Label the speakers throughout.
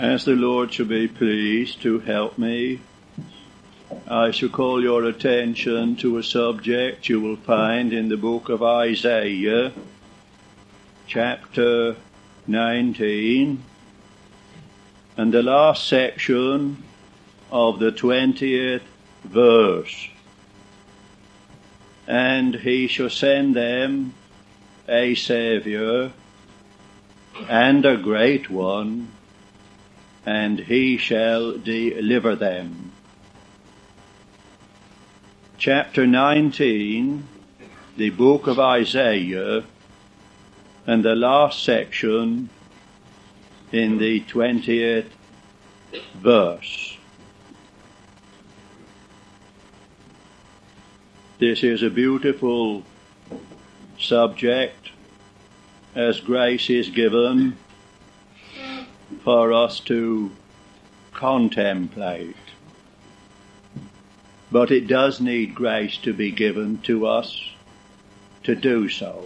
Speaker 1: As the Lord shall be pleased to help me, I shall call your attention to a subject you will find in the book of Isaiah, chapter 19, and the last section of the 20th verse. And he shall send them a Saviour, and a great one, and he shall deliver them. Chapter 19, the book of Isaiah, and the last section in the 20th verse. This is a beautiful subject as grace is given for us to contemplate. But it does need grace to be given to us to do so.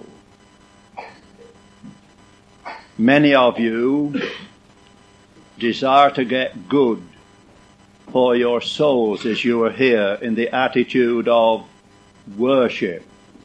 Speaker 1: Many of you desire to get good for your souls as you are here in the attitude of worship.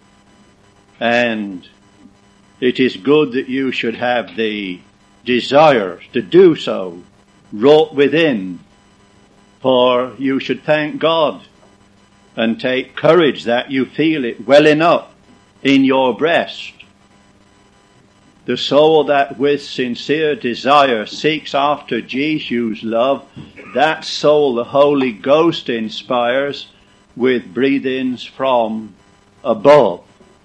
Speaker 1: And it is good that you should have the desire to do so wrought within, for you should thank God and take courage that you feel it welling up in your breast. The soul that with sincere desire seeks after Jesus' love, that soul the Holy Ghost inspires with breathings from above.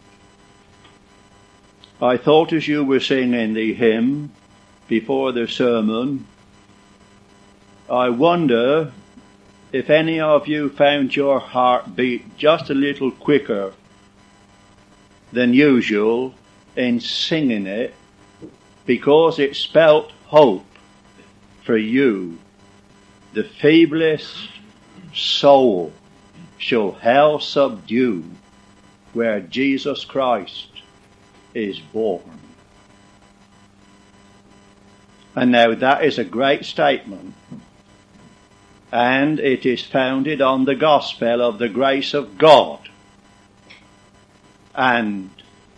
Speaker 1: I thought as you were singing the hymn before the sermon, I wonder if any of you found your heart beat just a little quicker than usual in singing it, because it spelt hope for you. The feeblest soul shall hell subdue where Jesus Christ is born. And now that is a great statement, and it is founded on the gospel of the grace of God. And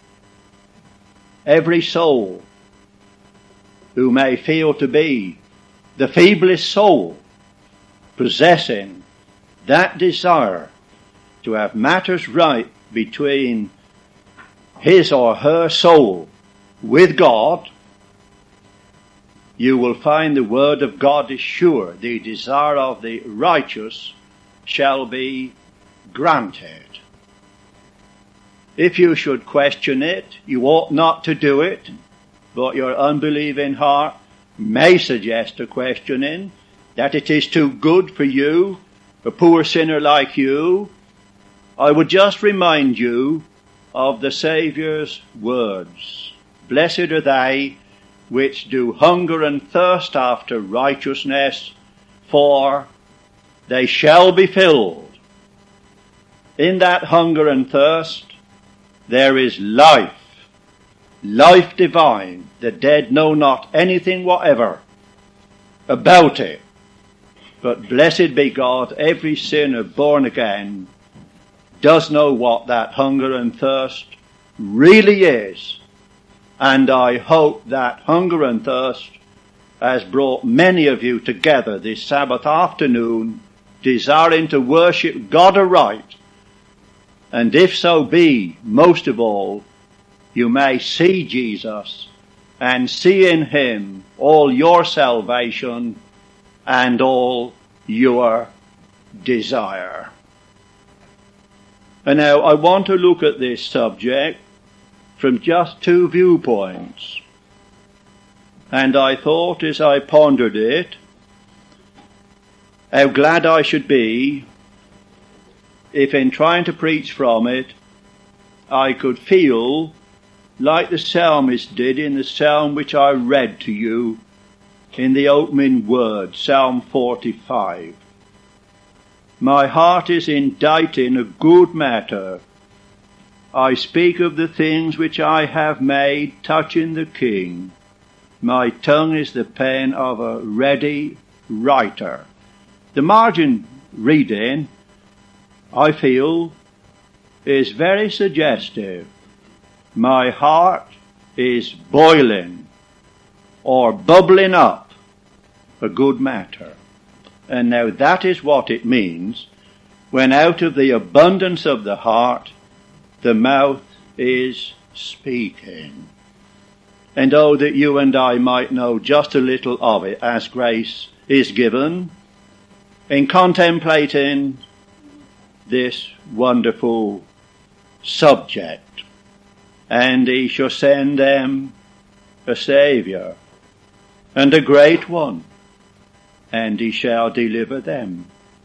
Speaker 1: every soul who may feel to be the feeblest soul, possessing that desire to have matters right between his or her soul with God, you will find the word of God is sure. The desire of the righteous shall be granted. If you should question it, you ought not to do it, but your unbelieving heart may suggest a questioning that it is too good for you, a poor sinner like you. I would just remind you of the Saviour's words. Blessed are they which do hunger and thirst after righteousness, for they shall be filled. In that hunger and thirst there is life, life divine. The dead know not anything whatever about it. But blessed be God, every sinner born again does know what that hunger and thirst really is. And I hope that hunger and thirst has brought many of you together this Sabbath afternoon, desiring to worship God aright. And if so be, most of all, you may see Jesus and see in him all your salvation and all your desire. And now I want to look at this subject from just two viewpoints. And I thought as I pondered it, how glad I should be if in trying to preach from it, I could feel like the psalmist did in the psalm which I read to you in the opening word, Psalm 45. My heart is inditing a good matter. I speak of the things which I have made touching the King. My tongue is the pen of a ready writer. The margin reading, I feel, is very suggestive. My heart is boiling or bubbling up a good matter. And now that is what it means when out of the abundance of the heart the mouth is speaking. And oh, that you and I might know just a little of it as grace is given in contemplating this wonderful subject. And he shall send them a Saviour, and a great one, and he shall deliver them.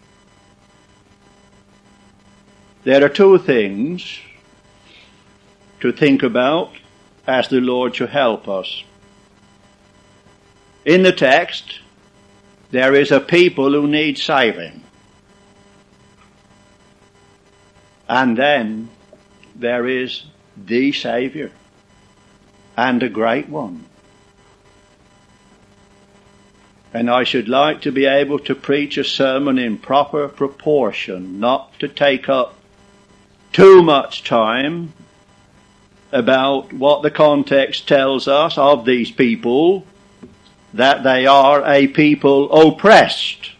Speaker 1: There are two things to think about as the Lord shall help us. In the text, there is a people who need saving. And then there is the Saviour, and a great one. And I should like to be able to preach a sermon in proper proportion, not to take up too much time about what the context tells us of these people, that they are a people oppressed,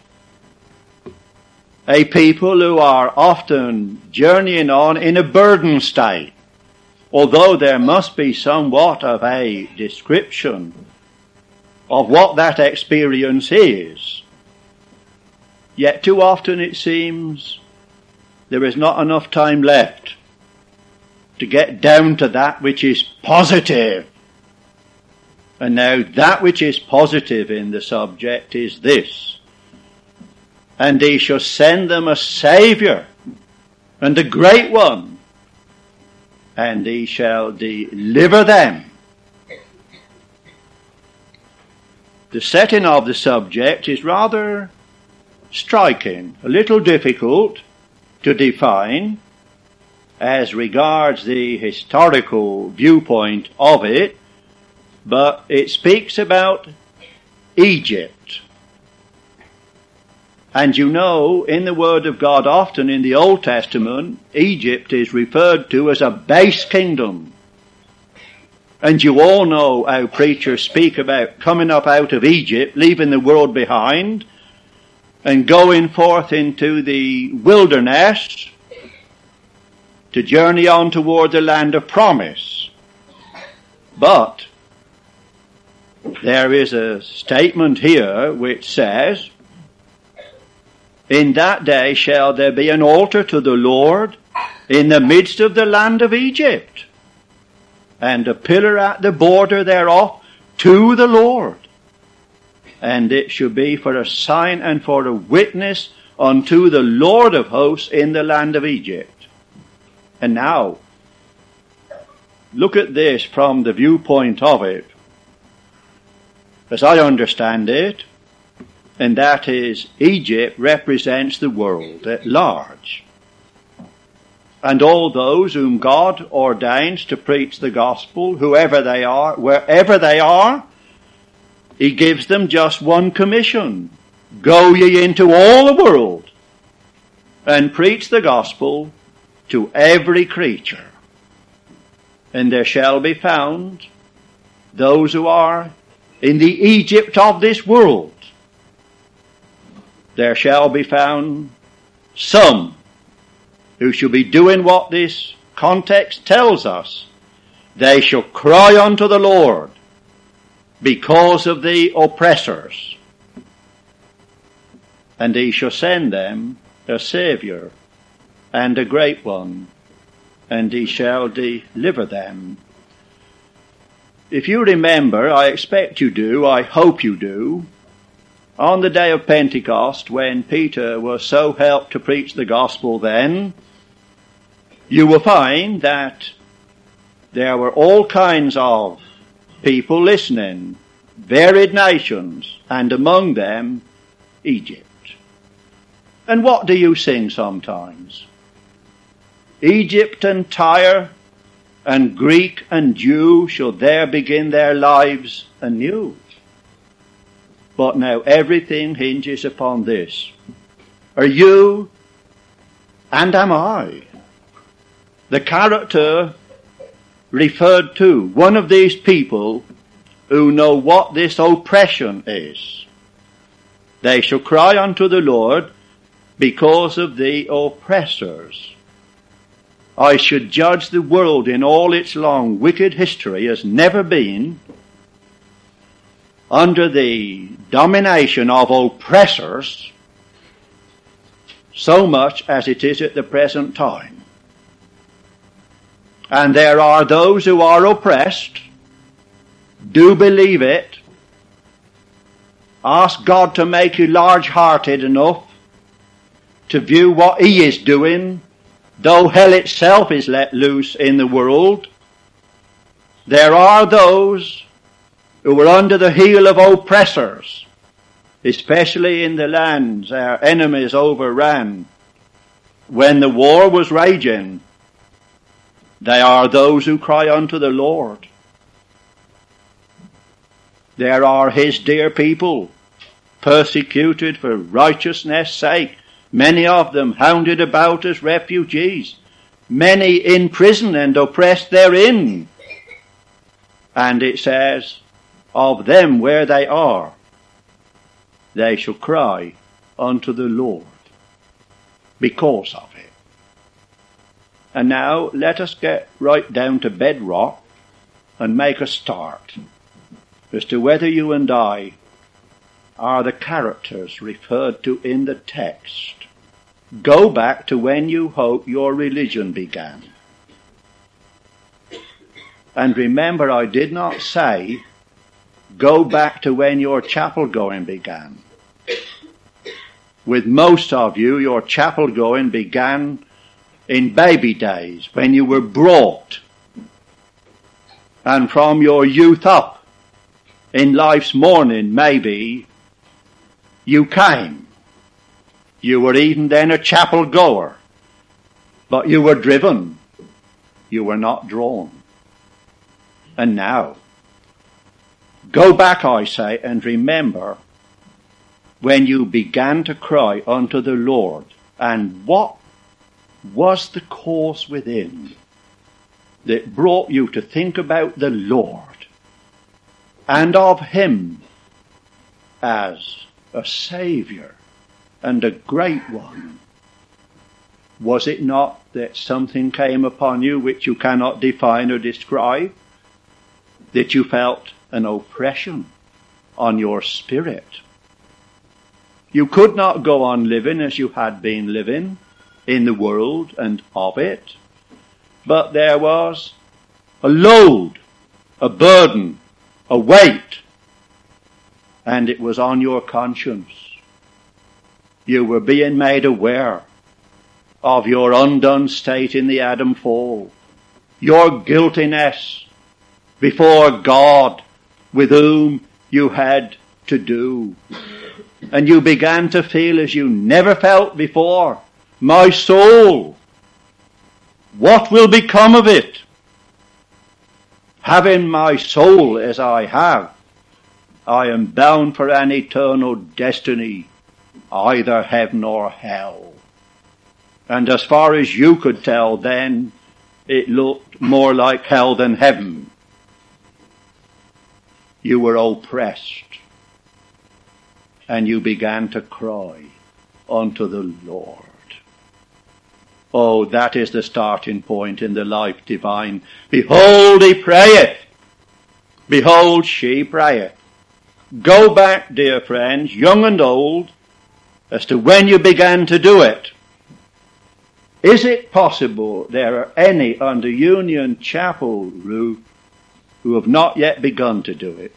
Speaker 1: a people who are often journeying on in a burden state, although there must be somewhat of a description of what that experience is. Yet too often it seems there is not enough time left to get down to that which is positive. And now that which is positive in the subject is this: and he shall send them a Saviour, and a great one, and he shall deliver them. The setting of the subject is rather striking, a little difficult to define as regards the historical viewpoint of it, but it speaks about Egypt. And you know, in the Word of God, often in the Old Testament, Egypt is referred to as a base kingdom. And you all know how preachers speak about coming up out of Egypt, leaving the world behind, and going forth into the wilderness to journey on toward the land of promise. But there is a statement here which says, in that day shall there be an altar to the Lord in the midst of the land of Egypt, and a pillar at the border thereof to the Lord. And it shall be for a sign and for a witness unto the Lord of hosts in the land of Egypt. And now, look at this from the viewpoint of it, as I understand it, and that is, Egypt represents the world at large. And all those whom God ordains to preach the gospel, whoever they are, wherever they are, he gives them just one commission: go ye into all the world and preach the gospel to every creature. And there shall be found those who are in the Egypt of this world. There shall be found some who shall be doing what this context tells us. They shall cry unto the Lord because of the oppressors, and he shall send them a Saviour, and a great one, and he shall deliver them. If you remember, I expect you do, I hope you do, on the day of Pentecost, when Peter was so helped to preach the gospel then, you will find that there were all kinds of people listening, varied nations, and among them Egypt. And what do you sing sometimes? Egypt and Tyre and Greek and Jew shall there begin their lives anew. But now everything hinges upon this. Are you, and am I, the character referred to, one of these people who know what this oppression is? They shall cry unto the Lord because of the oppressors. I should judge the world in all its long wicked history as never been under the domination of oppressors so much as it is at the present time. And there are those who are oppressed, do believe it, ask God to make you large-hearted enough to view what He is doing, though hell itself is let loose in the world. There are those who were under the heel of oppressors, especially in the lands our enemies overran when the war was raging. They are those who cry unto the Lord. There are His dear people, persecuted for righteousness' sake, many of them hounded about as refugees, many in prison and oppressed therein. And it says, of them where they are, they shall cry unto the Lord because of it. And now let us get right down to bedrock and make a start as to whether you and I are the characters referred to in the text. Go back to when you hope your religion began. And remember, I did not say go back to when your chapel going began. With most of you, your chapel going began in baby days, when you were brought. And from your youth up, in life's morning, maybe, you came. You were even then a chapel goer, but you were driven. You were not drawn. And now, go back, I say, and remember when you began to cry unto the Lord, and what was the cause within that brought you to think about the Lord and of Him as a Saviour and a great one? Was it not that something came upon you which you cannot define or describe? That you felt an oppression on your spirit? You could not go on living as you had been living in the world and of it, but there was a load, a burden, a weight, and it was on your conscience. You were being made aware of your undone state in the Adam fall, your guiltiness before God with whom you had to do. And you began to feel as you never felt before, my soul, what will become of it? Having my soul as I have, I am bound for an eternal destiny, either heaven or hell. And as far as you could tell then, it looked more like hell than heaven. You were oppressed, and you began to cry unto the Lord. Oh, that is the starting point in the life divine. Behold, he prayeth. Behold, she prayeth. Go back, dear friends, young and old, as to when you began to do it. Is it possible there are any under Union Chapel roof who have not yet begun to do it?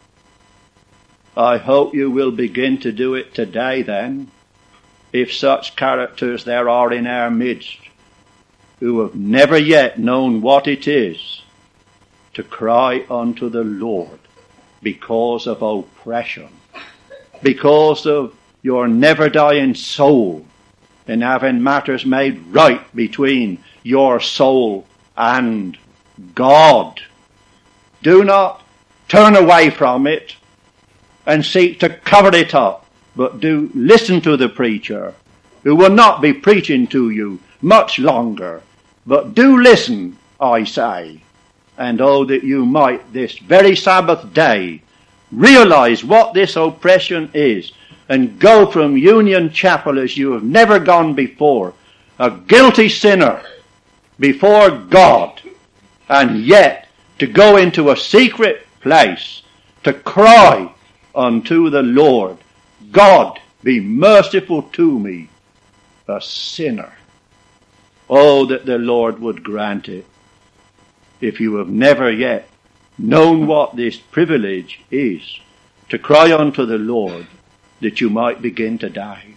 Speaker 1: I hope you will begin to do it today then, if such characters there are in our midst who have never yet known what it is to cry unto the Lord because of oppression, because of your never-dying soul, and having matters made right between your soul and God. Do not turn away from it and seek to cover it up, but do listen to the preacher, who will not be preaching to you much longer. But do listen, I say, and oh, that you might this very Sabbath day realize what this oppression is, and go from Union Chapel as you have never gone before, a guilty sinner before God, and yet to go into a secret place to cry unto the Lord, God, be merciful to me, a sinner. Oh, that the Lord would grant it, if you have never yet known what this privilege is, to cry unto the Lord, that you might begin to die.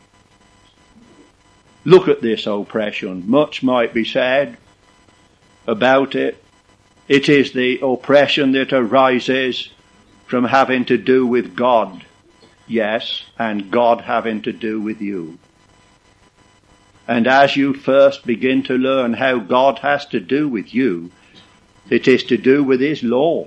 Speaker 1: Look at this oppression. Much might be said about it. It is the oppression that arises from having to do with God, yes, and God having to do with you. And as you first begin to learn how God has to do with you, it is to do with His law.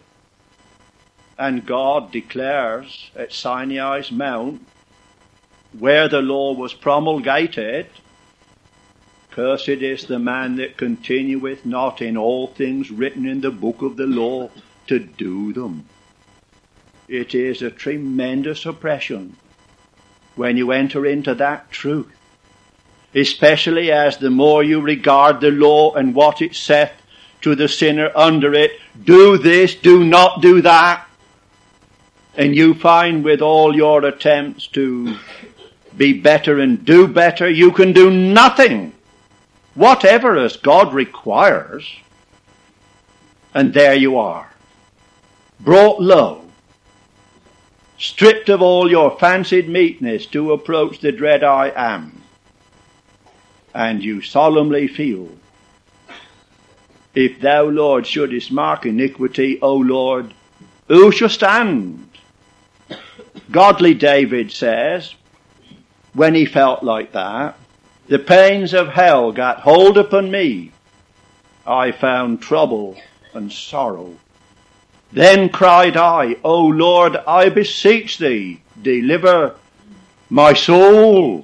Speaker 1: And God declares at Sinai's Mount, where the law was promulgated, cursed is the man that continueth not in all things written in the book of the law to do them. It is a tremendous oppression when you enter into that truth, especially as the more you regard the law and what it saith to the sinner under it, do this, do not do that, and you find with all your attempts to be better and do better, you can do nothing whatever as God requires. And there you are, brought low, stripped of all your fancied meekness to approach the dread I am. And you solemnly feel, if thou, Lord, shouldest mark iniquity, O Lord, who shall stand? Godly David says, when he felt like that, the pains of hell got hold upon me. I found trouble and sorrow. Then cried I, O Lord, I beseech thee, deliver my soul.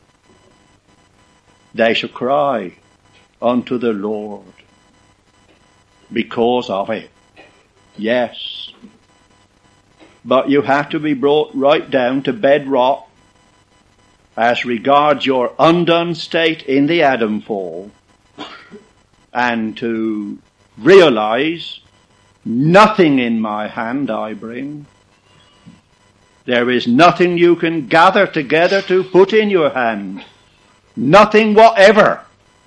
Speaker 1: They shall cry unto the Lord because of it. Yes. But you have to be brought right down to bedrock as regards your undone state in the Adam fall, and to realize nothing in my hand I bring. There is nothing you can gather together to put in your hand. Nothing whatever.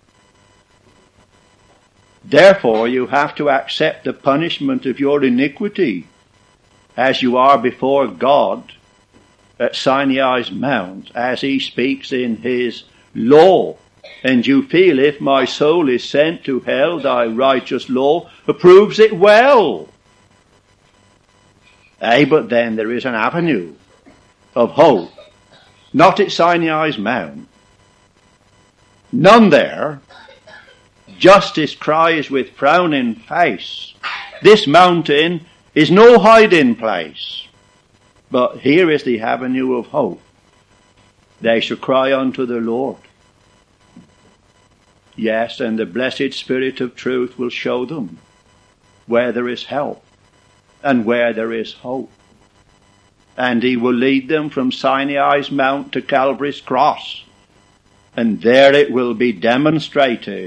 Speaker 1: Therefore you have to accept the punishment of your iniquity as you are before God at Sinai's Mount, as He speaks in His law. And you feel, if my soul is sent to hell, thy righteous law approves it well. But then there is an avenue of hope, not at Sinai's Mount. None there. Justice cries with frowning face, this mountain is no hiding place. But here is the avenue of hope. They shall cry unto the Lord. Yes, and the blessed Spirit of truth will show them where there is help and where there is hope. And He will lead them from Sinai's Mount to Calvary's cross. And there it will be demonstrated.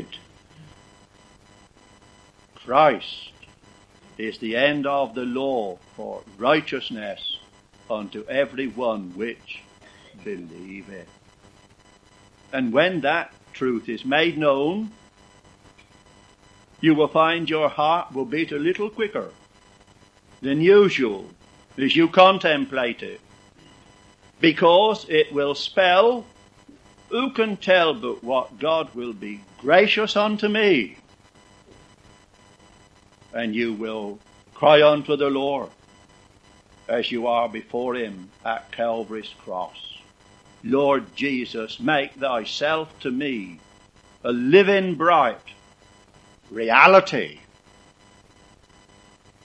Speaker 1: Christ is the end of the law for righteousness unto every one which believeth. And when that truth is made known, you will find your heart will beat a little quicker than usual as you contemplate it, because it will spell, who can tell but what God will be gracious unto me? And you will cry unto the Lord as you are before Him at Calvary's cross. Lord Jesus, make thyself to me a living bright reality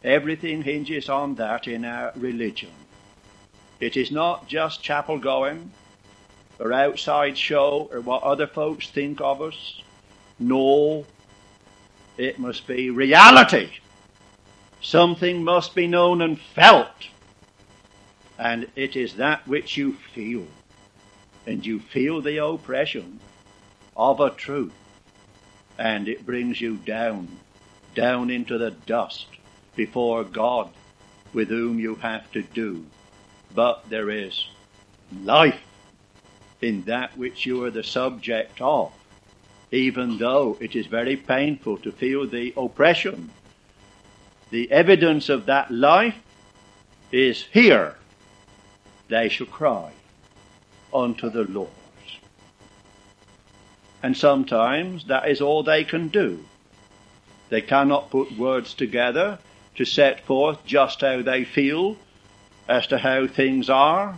Speaker 1: Everything hinges on that in our religion. It is not just chapel going or outside show or what other folks think of us. No, it must be reality. Something must be known and felt. And it is that which you feel. And you feel the oppression of a truth. And it brings you down into the dust before God, with whom you have to do. But there is life in that which you are the subject of, even though it is very painful to feel the oppression. The evidence of that life is here. They shall cry unto the Lord. And sometimes that is all they can do. They cannot put words together to set forth just how they feel as to how things are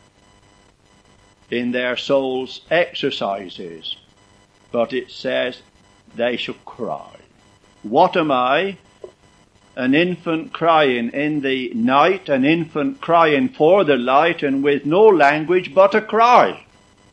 Speaker 1: in their soul's exercises. But it says they shall cry. What am I? An infant crying in the night, an infant crying for the light, and with no language but a cry.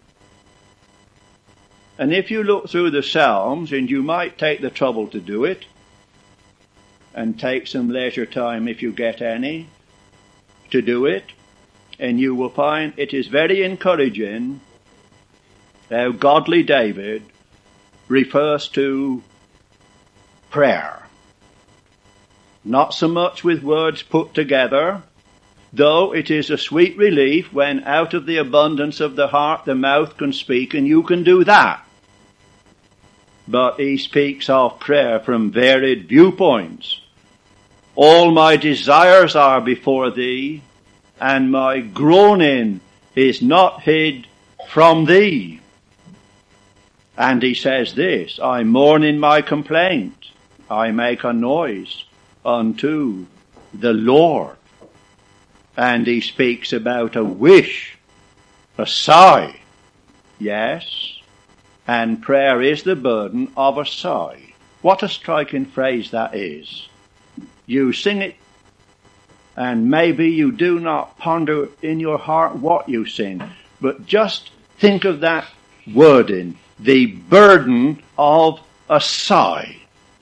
Speaker 1: And if you look through the Psalms, and you might take the trouble to do it, and take some leisure time if you get any to do it, and you will find it is very encouraging how godly David refers to prayer. Not so much with words put together, though it is a sweet relief when out of the abundance of the heart the mouth can speak, and you can do that. But he speaks of prayer from varied viewpoints. All my desires are before thee, and my groaning is not hid from thee. And he says this, I mourn in my complaint, I make a noise unto the Lord. And he speaks about a wish, a sigh. Yes, and prayer is the burden of a sigh. What a striking phrase that is. You sing it, and maybe you do not ponder in your heart what you sing, but just think of that wording, the burden of a sigh.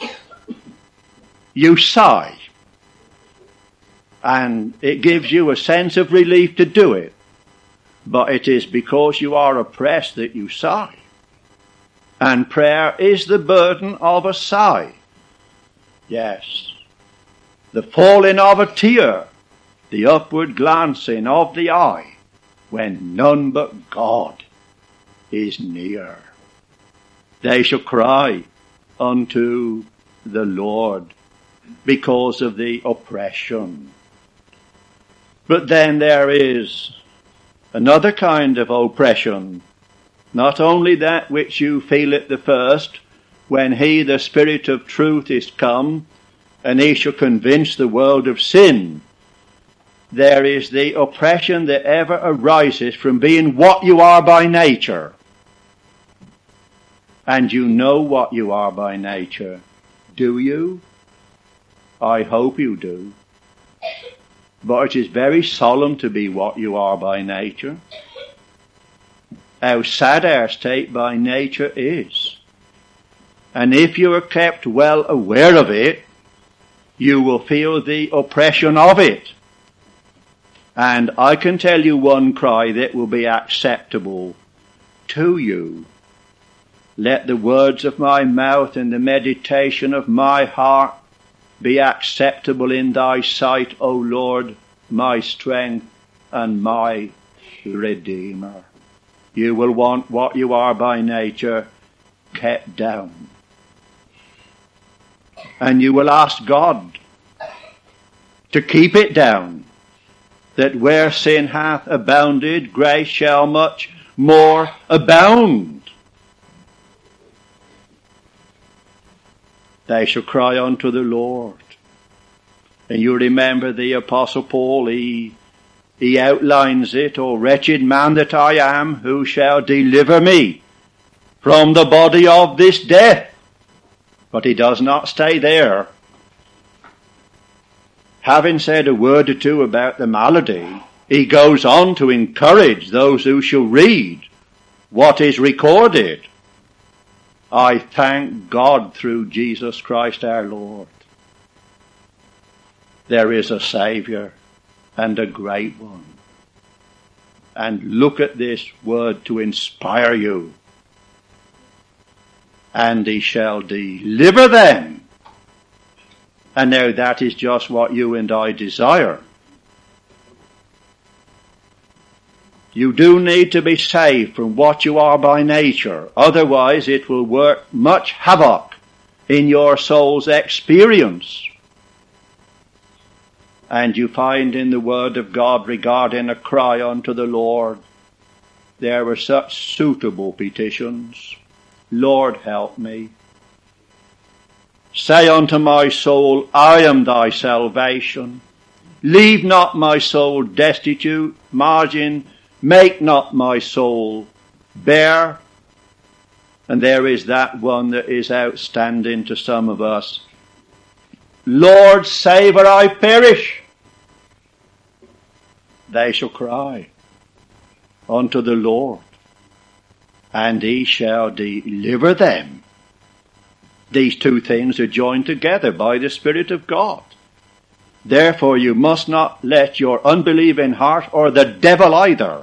Speaker 1: You sigh, and it gives you a sense of relief to do it, but it is because you are oppressed that you sigh. And prayer is the burden of a sigh. Yes. The falling of a tear, the upward glancing of the eye, when none but God is near. They shall cry unto the Lord because of the oppression. But then there is another kind of oppression. Not only that which you feel at the first, when he, the Spirit of truth, is come, and he shall convince the world of sin. There is the oppression that ever arises from being what you are by nature. And you know what you are by nature. Do you? I hope you do. But it is very solemn to be what you are by nature. How sad our state by nature is. And if you are kept well aware of it, you will feel the oppression of it. And I can tell you one cry that will be acceptable to you. Let the words of my mouth and the meditation of my heart be acceptable in thy sight, O Lord, my strength and my Redeemer. You will want what you are by nature kept down. And you will ask God to keep it down, that where sin hath abounded, grace shall much more abound. They shall cry unto the Lord. And you remember the Apostle Paul, he outlines it, O wretched man that I am, who shall deliver me from the body of this death? But he does not stay there. having said a word or two about the malady, he goes on to encourage those who shall read what is recorded. I thank God through Jesus Christ our Lord. There is a Saviour, and a great one. And look at this word to inspire you. And he shall deliver them. And now that is just what you and I desire. You do need to be saved from what you are by nature. Otherwise it will work much havoc in your soul's experience. And you find in the Word of God regarding a cry unto the Lord, there were such suitable petitions. Lord, help me. Say unto my soul, I am thy salvation. Leave not my soul destitute. Margin, make not my soul bare. And there is that one that is outstanding to some of us. Lord, save or I perish. They shall cry unto the Lord, and he shall deliver them. These two things are joined together by the Spirit of God. Therefore you must not let your unbelieving heart, or the devil either,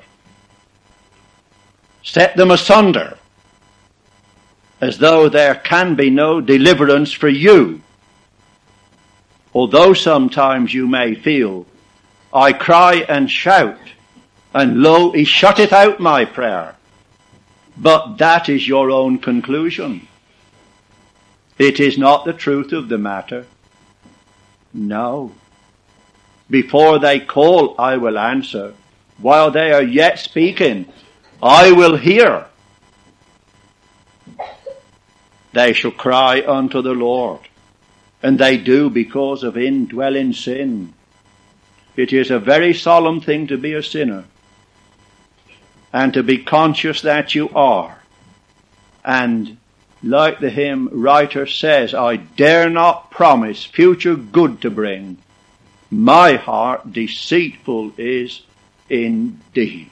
Speaker 1: set them asunder, as though there can be no deliverance for you. Although sometimes you may feel, I cry and shout, and lo, he shutteth out my prayer. But that is your own conclusion. It is not the truth of the matter. No. Before they call, I will answer. While they are yet speaking, I will hear. They shall cry unto the Lord. And they do because of indwelling sin. It is a very solemn thing to be a sinner, and to be conscious that you are. And like the hymn writer says, I dare not promise future good to bring. My heart deceitful is indeed.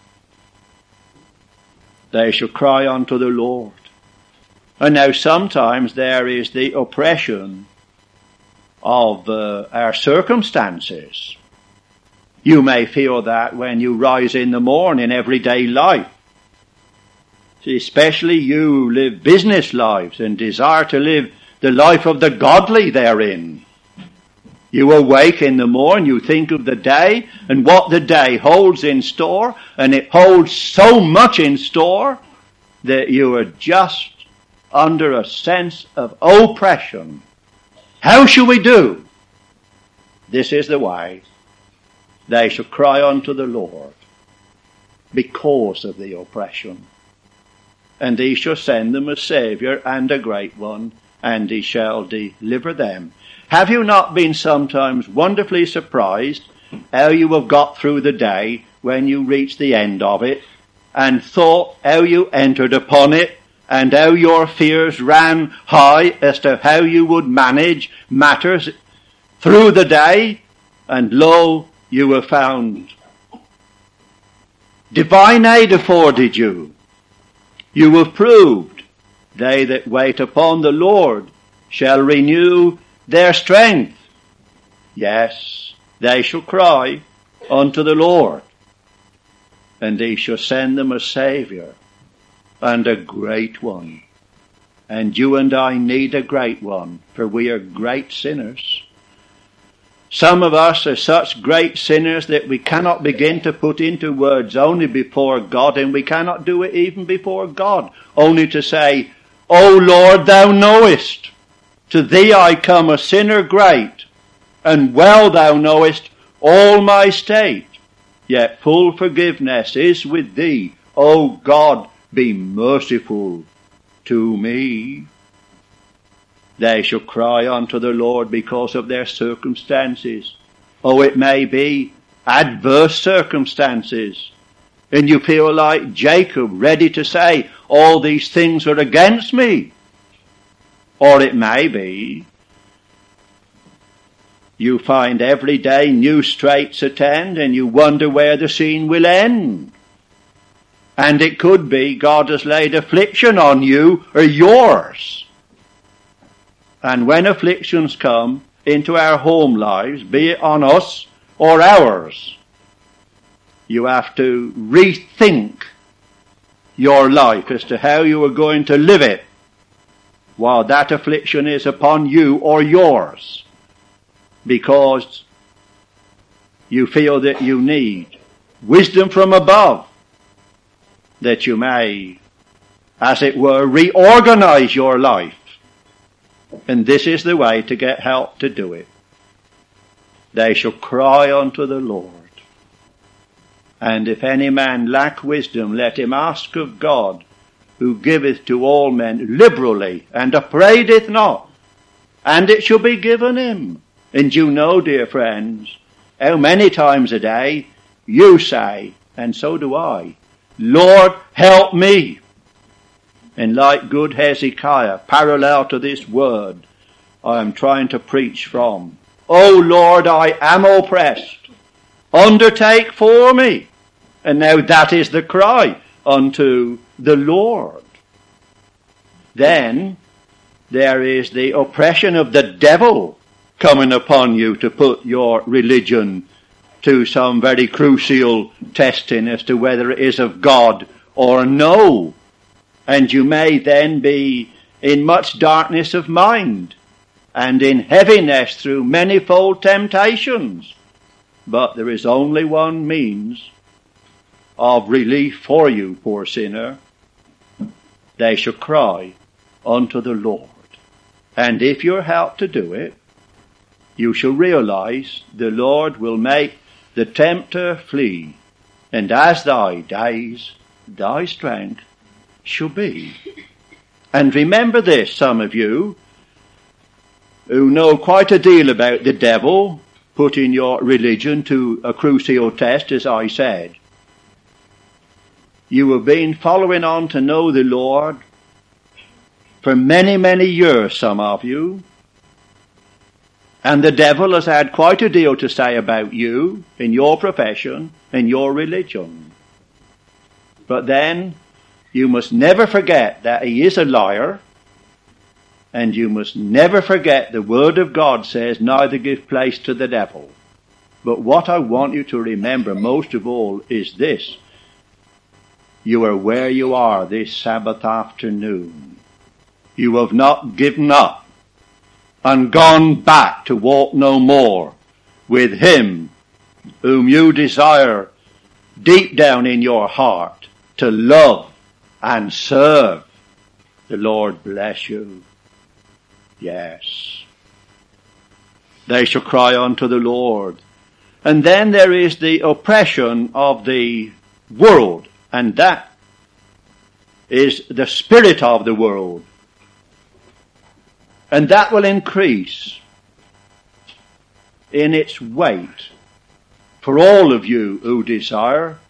Speaker 1: They shall cry unto the Lord. And now sometimes there is the oppression of our circumstances. You may feel that when you rise in the morning, everyday life. Especially you who live business lives and desire to live the life of the godly therein. You awake in the morning, you think of the day and what the day holds in store, and it holds so much in store that you are just under a sense of oppression. How shall we do? This is the way. They shall cry unto the Lord because of the oppression. And he shall send them a Saviour and a great one, and he shall deliver them. Have you not been sometimes wonderfully surprised how you have got through the day when you reach the end of it, and thought how you entered upon it, and how your fears ran high as to how you would manage matters through the day, and lo, you were found. Divine aid afforded you. You have proved, they that wait upon the Lord shall renew their strength. Yes, they shall cry unto the Lord, and he shall send them a Saviour and a great one. And you and I need a great one, for we are great sinners. Some of us are such great sinners that we cannot begin to put into words only before God, and we cannot do it even before God, only to say, O Lord, thou knowest, to thee I come a sinner great, and well thou knowest all my state, yet full forgiveness is with thee. O God, be merciful to me. They shall cry unto the Lord because of their circumstances. Oh, it may be adverse circumstances. And you feel like Jacob, ready to say, all these things are against me. Or it may be You find every day new straits attend, and you wonder where the scene will end. And it could be God has laid affliction on you or yours. And when afflictions come into our home lives, be it on us or ours, you have to rethink your life as to how you are going to live it while that affliction is upon you or yours, because you feel that you need wisdom from above, that you may, as it were, reorganize your life. And this is the way to get help to do it. They shall cry unto the Lord. And if any man lack wisdom, let him ask of God, who giveth to all men liberally, and upbraideth not, and it shall be given him. And you know, dear friends, how many times a day you say, and so do I, Lord, help me. And like good Hezekiah, parallel to this word I am trying to preach from, O Lord, I am oppressed. Undertake for me. And now that is the cry unto the Lord. Then there is the oppression of the devil coming upon you to put your religion to some very crucial testing as to whether it is of God or no. And you may then be in much darkness of mind and in heaviness through manifold temptations. But there is only one means of relief for you, poor sinner. They shall cry unto the Lord. And if you're helped to do it, you shall realize the Lord will make the tempter flee. And as thy days, thy strength shall be. And remember this, some of you who know quite a deal about the devil putting your religion to a crucial test, as I said. You have been following on to know the Lord for many, many years, some of you. And the devil has had quite a deal to say about you, in your profession, in your religion. But then, you must never forget that he is a liar, and you must never forget the Word of God says, neither give place to the devil. But what I want you to remember most of all is this. You are where you are this Sabbath afternoon. You have not given up and gone back to walk no more with him whom you desire deep down in your heart to love and serve. The Lord bless you. Yes. They shall cry unto the Lord. And then there is the oppression of the world, and that is the spirit of the world. And that will increase in its weight for all of you who desire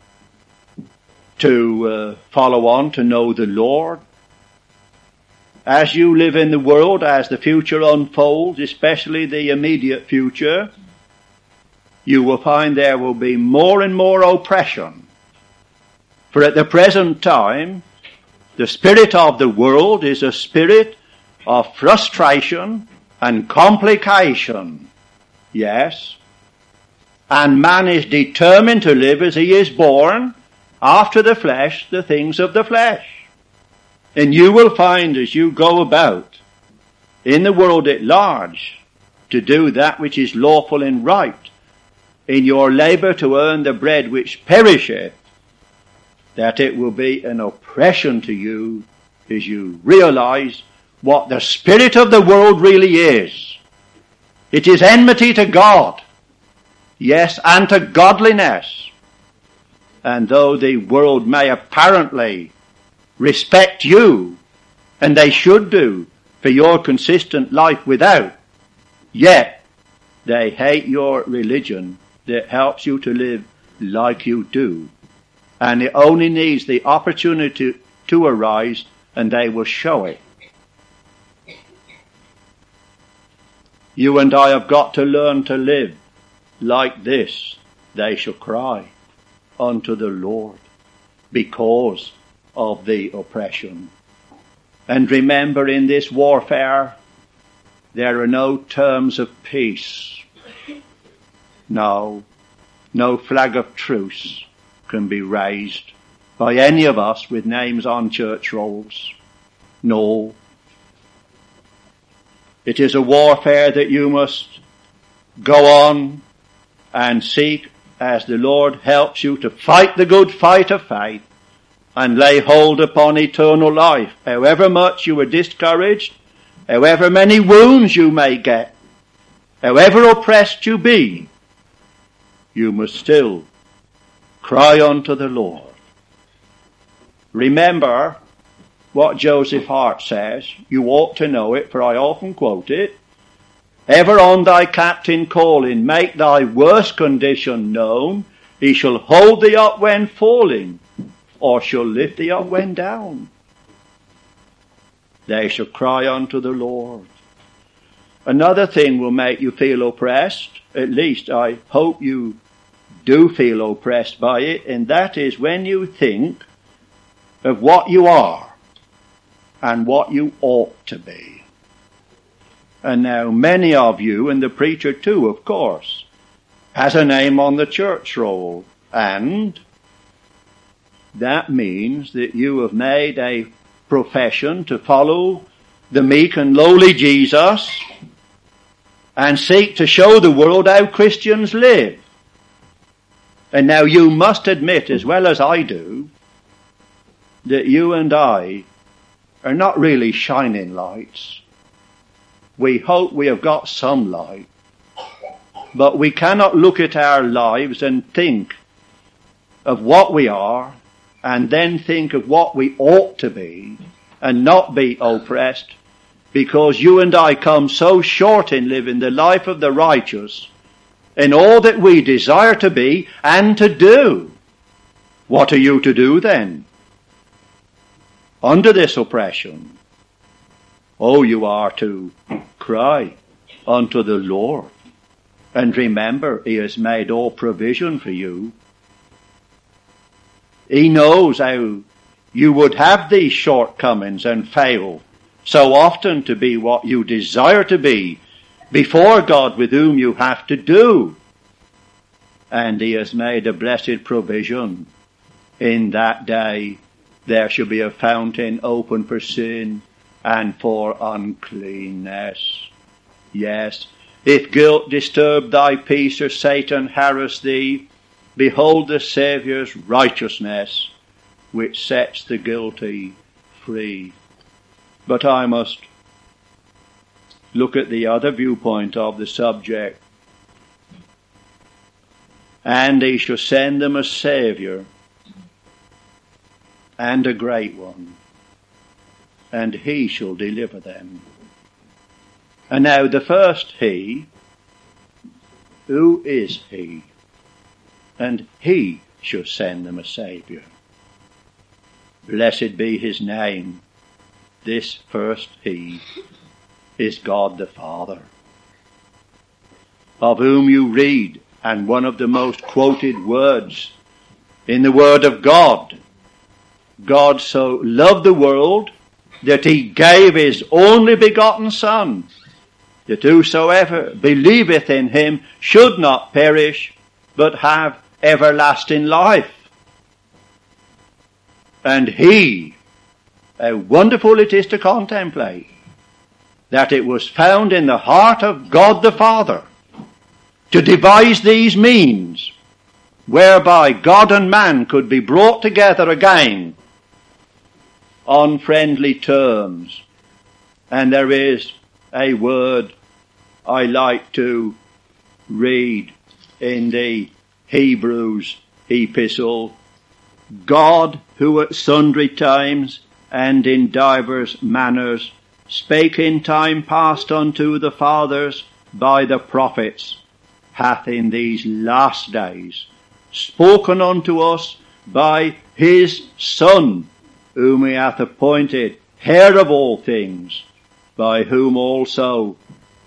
Speaker 1: to follow on to know the Lord. As you live in the world, as the future unfolds, especially the immediate future, you will find there will be more and more oppression. For at the present time, the spirit of the world is a spirit of frustration and complication. Yes. And man is determined to live as he is born, after the flesh, the things of the flesh. And you will find as you go about in the world at large to do that which is lawful and right, in your labour to earn the bread which perisheth, that it will be an oppression to you as you realize what the spirit of the world really is. It is enmity to God, yes, and to godliness. And though the world may apparently respect you, and they should do, for your consistent life without, yet they hate your religion that helps you to live like you do. And it only needs the opportunity to arise, and they will show it. You and I have got to learn to live like this. They shall cry unto the Lord because of the oppression. And remember, in this warfare, there are no terms of peace. No flag of truce can be raised by any of us with names on church rolls. No. It is a warfare that you must go on and seek as the Lord helps you to fight the good fight of faith and lay hold upon eternal life. However much you are discouraged, however many wounds you may get, however oppressed you be, you must still cry unto the Lord. Remember what Joseph Hart says. You ought to know it, for I often quote it. Ever on thy captain calling, make thy worst condition known. He shall hold thee up when falling, or shall lift thee up when down. They shall cry unto the Lord. Another thing will make you feel oppressed, at least I hope you do feel oppressed by it, and that is when you think of what you are and what you ought to be. And now many of you, and the preacher too, of course, has a name on the church roll, and that means that you have made a profession to follow the meek and lowly Jesus and seek to show the world how Christians live. And now you must admit, as well as I do, that you and I are not really shining lights. We hope we have got some light, but we cannot look at our lives and think of what we are and then think of what we ought to be and not be oppressed, because you and I come so short in living the life of the righteous in all that we desire to be and to do. What are you to do then? Under this oppression, you are to cry unto the Lord. And remember, He has made all provision for you. He knows how you would have these shortcomings and fail so often to be what you desire to be before God, with whom you have to do. And He has made a blessed provision. In that day there shall be a fountain open for sin and for uncleanness. Yes, if guilt disturb thy peace or Satan harass thee, behold the Saviour's righteousness, which sets the guilty free. But I must look at the other viewpoint of the subject. And He shall send them a Saviour, and a great one, and He shall deliver them. And now the first He, who is He? And He shall send them a Saviour. Blessed be His name. This first He is God the Father, of whom you read, and one of the most quoted words in the Word of God. God so loved the world that He gave His only begotten Son, that whosoever believeth in Him should not perish, but have everlasting life. And He, how wonderful it is to contemplate, that it was found in the heart of God the Father to devise these means whereby God and man could be brought together again on friendly terms. And there is a word I like to read in the Hebrews epistle. God, who at sundry times and in divers manners spake in time past unto the fathers by the prophets, hath in these last days spoken unto us by His Son, whom He hath appointed heir of all things, by whom also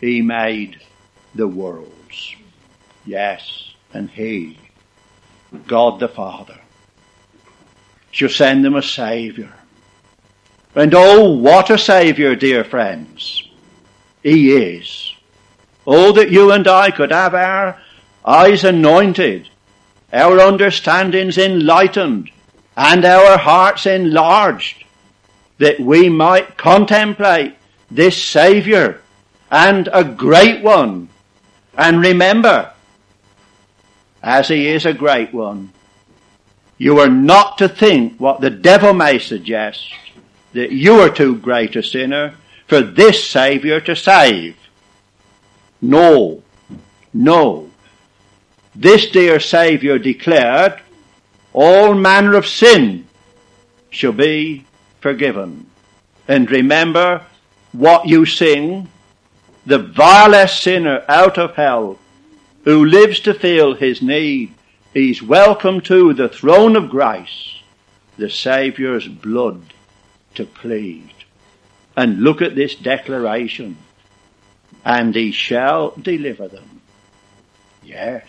Speaker 1: he made the worlds. Yes, and he, God the Father, shall send them a Saviour. And oh, what a Saviour, dear friends, he is. Oh, that you and I could have our eyes anointed, our understandings enlightened, and our hearts enlarged, that we might contemplate this Saviour, and a great one. And remember, as he is a great one, you are not to think what the devil may suggest, that you are too great a sinner for this Saviour to save. No, no. This dear Saviour declared, all manner of sin shall be forgiven. And remember what you sing, the vilest sinner out of hell, who lives to feel his need, he's welcome to the throne of grace, the Saviour's blood to plead. And look at this declaration, and he shall deliver them. Yes.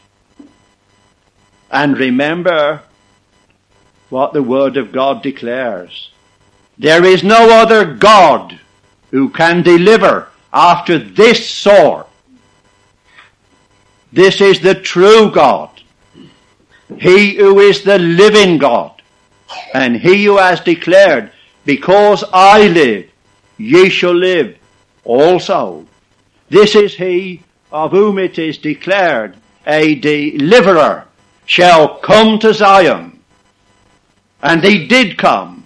Speaker 1: And remember what the Word of God declares. There is no other God who can deliver after this sort. This is the true God. He who is the living God. And he who has declared, because I live, ye shall live also. This is he of whom it is declared, a deliverer shall come to Zion. And he did come.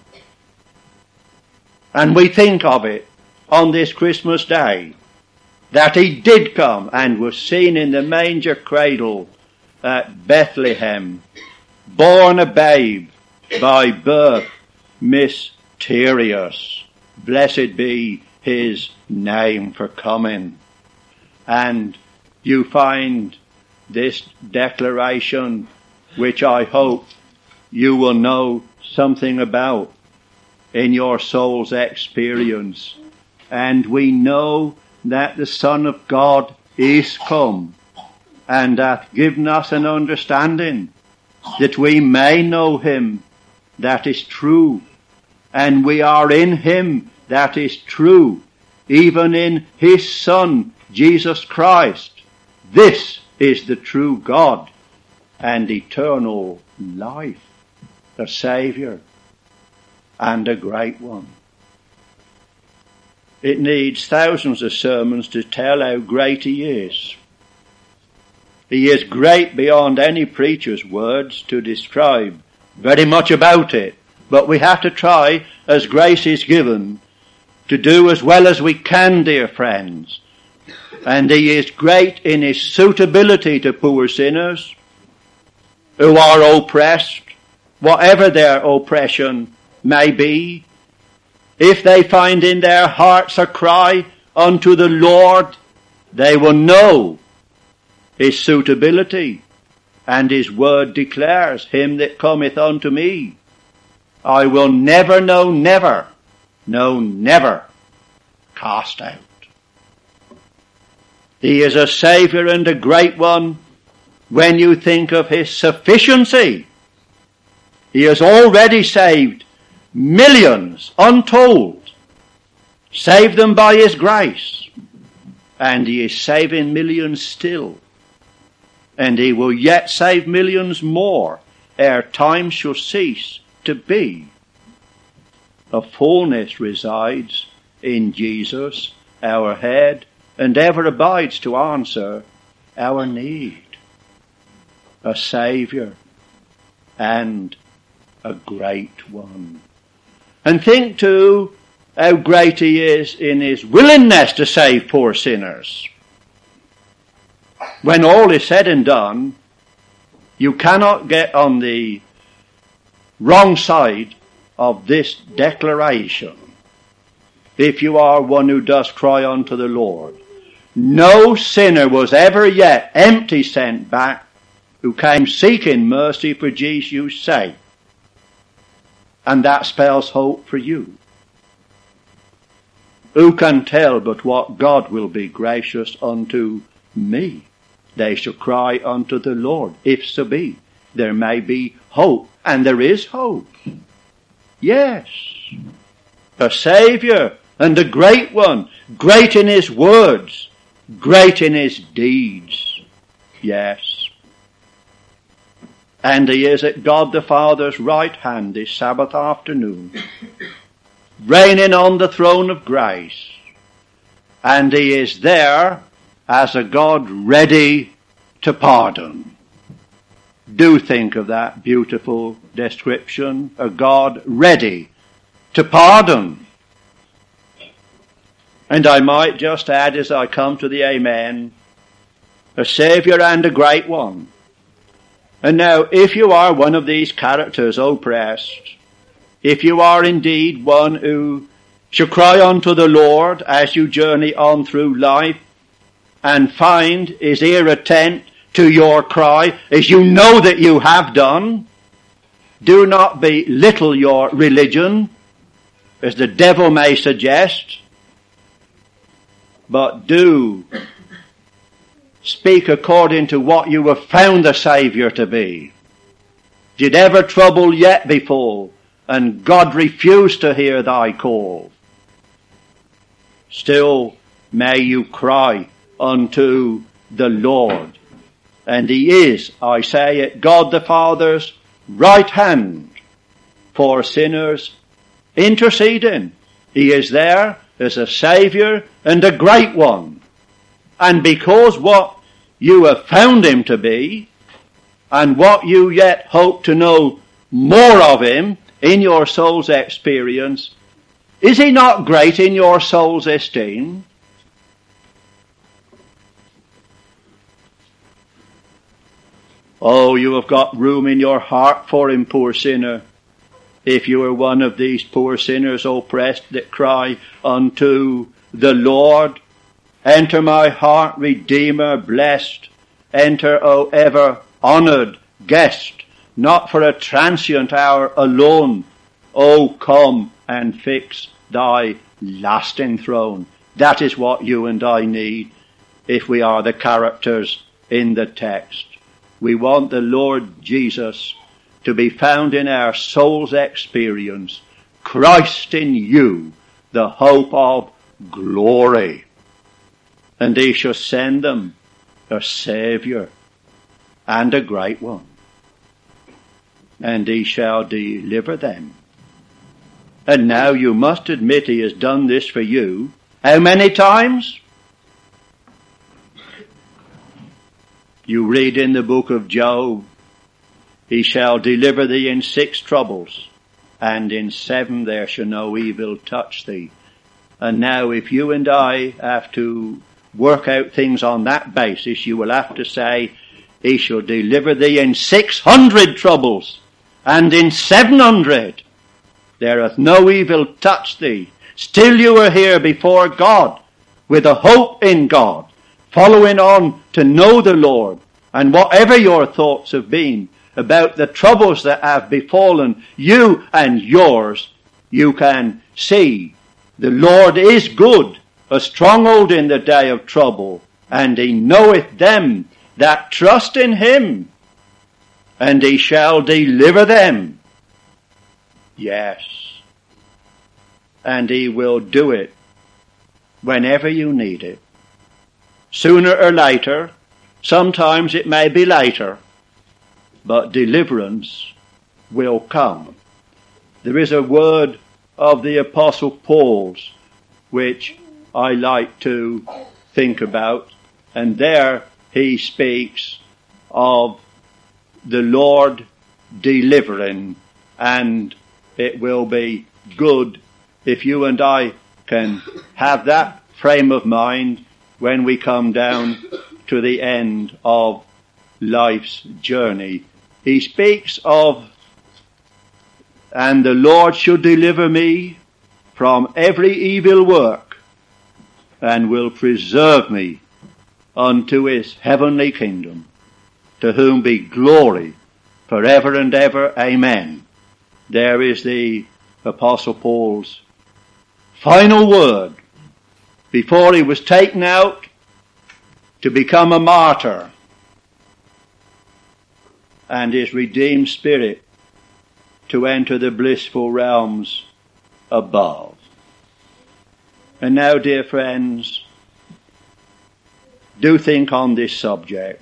Speaker 1: And we think of it on this Christmas day, that he did come and was seen in the manger cradle at Bethlehem, born a babe, by birth mysterious. Blessed be his name for coming. And you find this declaration, which I hope you will know something about in your soul's experience. And we know that the Son of God is come, and hath given us an understanding, that we may know him that is true, and we are in him that is true, even in his Son, Jesus Christ. This is the true God and eternal life, a Saviour and a great one. It needs thousands of sermons to tell how great he is. He is great beyond any preacher's words to describe very much about it. But we have to try, as grace is given, to do as well as we can, dear friends. And he is great in his suitability to poor sinners who are oppressed, whatever their oppression may be. If they find in their hearts a cry unto the Lord, they will know his suitability. And his word declares, him that cometh unto me, I will never, no never cast out. He is a Saviour and a great one when you think of his sufficiency. He has already saved millions untold. Saved them by his grace. And he is saving millions still. And he will yet save millions more ere time shall cease to be. A fullness resides in Jesus, our head, and ever abides to answer our need. A Saviour and a great one. And think too how great he is in his willingness to save poor sinners. When all is said and done, you cannot get on the wrong side of this declaration if you are one who does cry unto the Lord. No sinner was ever yet empty sent back who came seeking mercy for Jesus' sake. And that spells hope for you. Who can tell but what God will be gracious unto me? They shall cry unto the Lord, if so be. There may be hope, and there is hope. Yes, a Saviour, and a great one, great in his words, great in his deeds. Yes. And he is at God the Father's right hand this Sabbath afternoon, reigning on the throne of grace. And he is there as a God ready to pardon. Do think of that beautiful description, a God ready to pardon. And I might just add as I come to the Amen, a Saviour and a great one. And now, if you are one of these characters oppressed, if you are indeed one who shall cry unto the Lord as you journey on through life and find his ear attent to your cry, as you know that you have done, do not belittle your religion, as the devil may suggest, but do speak according to what you have found the Saviour to be. Did ever trouble yet befall, and God refused to hear thy call? Still may you cry unto the Lord. And he is, I say, at God the Father's right hand for sinners interceding. He is there as a Saviour and a great one. And because what you have found him to be, and what you yet hope to know more of him in your soul's experience, is he not great in your soul's esteem? Oh, you have got room in your heart for him, poor sinner. If you are one of these poor sinners oppressed that cry unto the Lord, enter my heart, Redeemer blessed. Enter, O ever honoured guest, not for a transient hour alone. O come and fix thy lasting throne. That is what you and I need if we are the characters in the text. We want the Lord Jesus to be found in our soul's experience. Christ in you, the hope of glory. And he shall send them a Saviour and a great one. And he shall deliver them. And now you must admit he has done this for you. How many times? You read in the book of Job, he shall deliver thee in 6 troubles, and in 7 there shall no evil touch thee. And now if you and I have to work out things on that basis, you will have to say, he shall deliver thee in 600 troubles, and in 700 there hath no evil touched thee. Still you are here before God, with a hope in God, following on to know the Lord. And whatever your thoughts have been about the troubles that have befallen you and yours, you can see the Lord is good, a stronghold in the day of trouble, and he knoweth them that trust in him, and he shall deliver them. Yes. And he will do it whenever you need it. Sooner or later, sometimes it may be later, but deliverance will come. There is a word of the Apostle Paul's which I like to think about, and there he speaks of the Lord delivering, and it will be good if you and I can have that frame of mind when we come down to the end of life's journey. He speaks of, and the Lord shall deliver me from every evil work, and will preserve me unto his heavenly kingdom, to whom be glory forever and ever. Amen. There is the Apostle Paul's final word before he was taken out to become a martyr, and his redeemed spirit to enter the blissful realms above. And now, dear friends, do think on this subject.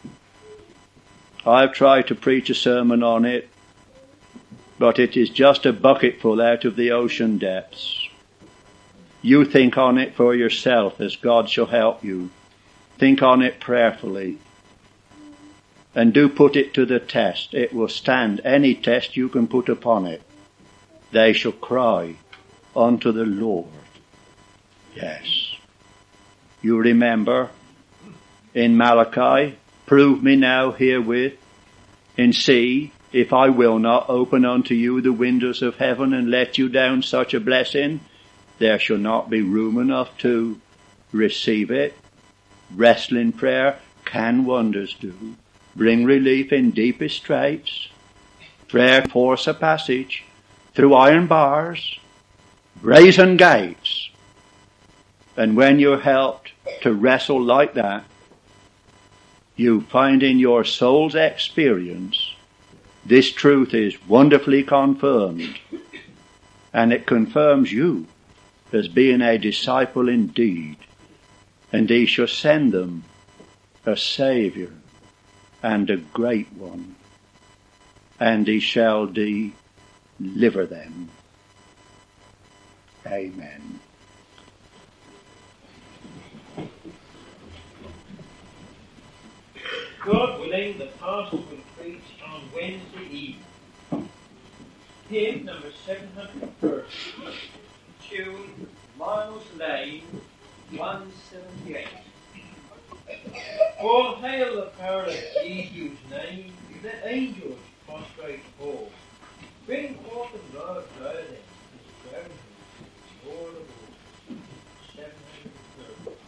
Speaker 1: I've tried to preach a sermon on it, but it is just a bucketful out of the ocean depths. You think on it for yourself as God shall help you. Think on it prayerfully. And do put it to the test. It will stand any test you can put upon it. They shall cry unto the Lord. Yes. You remember in Malachi, prove me now herewith, and see if I will not open unto you the windows of heaven and let you down such a blessing, there shall not be room enough to receive it. Wrestling prayer can wonders do. Bring relief in deepest straits. Prayer force a passage through iron bars, brazen gates. And when you're helped to wrestle like that, you find in your soul's experience this truth is wonderfully confirmed, and it confirms you as being a disciple indeed, and he shall send them a Saviour and a great one, and he shall deliver them. Amen.
Speaker 2: God willing, the pastor will preach on Wednesday evening. Hymn number 730, tune Miles Lane, 178. All hail the power of Jesus' name, the angels prostrate fall. Bring forth the Lord burden, his burden, all of all. 730.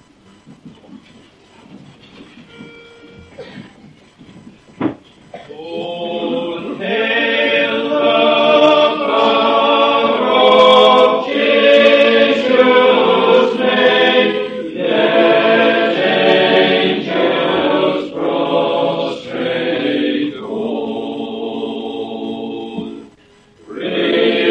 Speaker 2: All hail the power of Jesus' name, let angels prostrate fall. Bring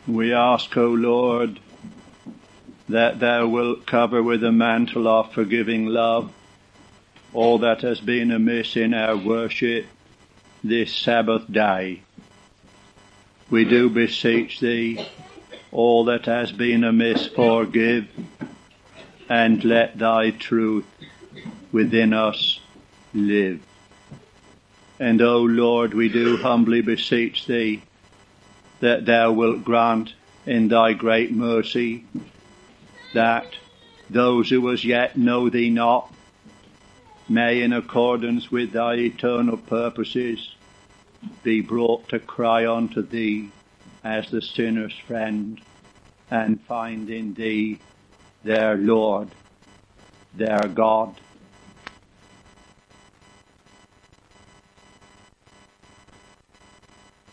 Speaker 1: We ask, O Lord, that thou wilt cover with a mantle of forgiving love all that has been amiss in our worship this Sabbath day. We do beseech thee, all that has been amiss forgive, and let thy truth within us live. And, O Lord, we do humbly beseech thee that thou wilt grant in thy great mercy that those who as yet know thee not may, in accordance with thy eternal purposes, be brought to cry unto thee as the sinner's friend, and find in thee their Lord, their God,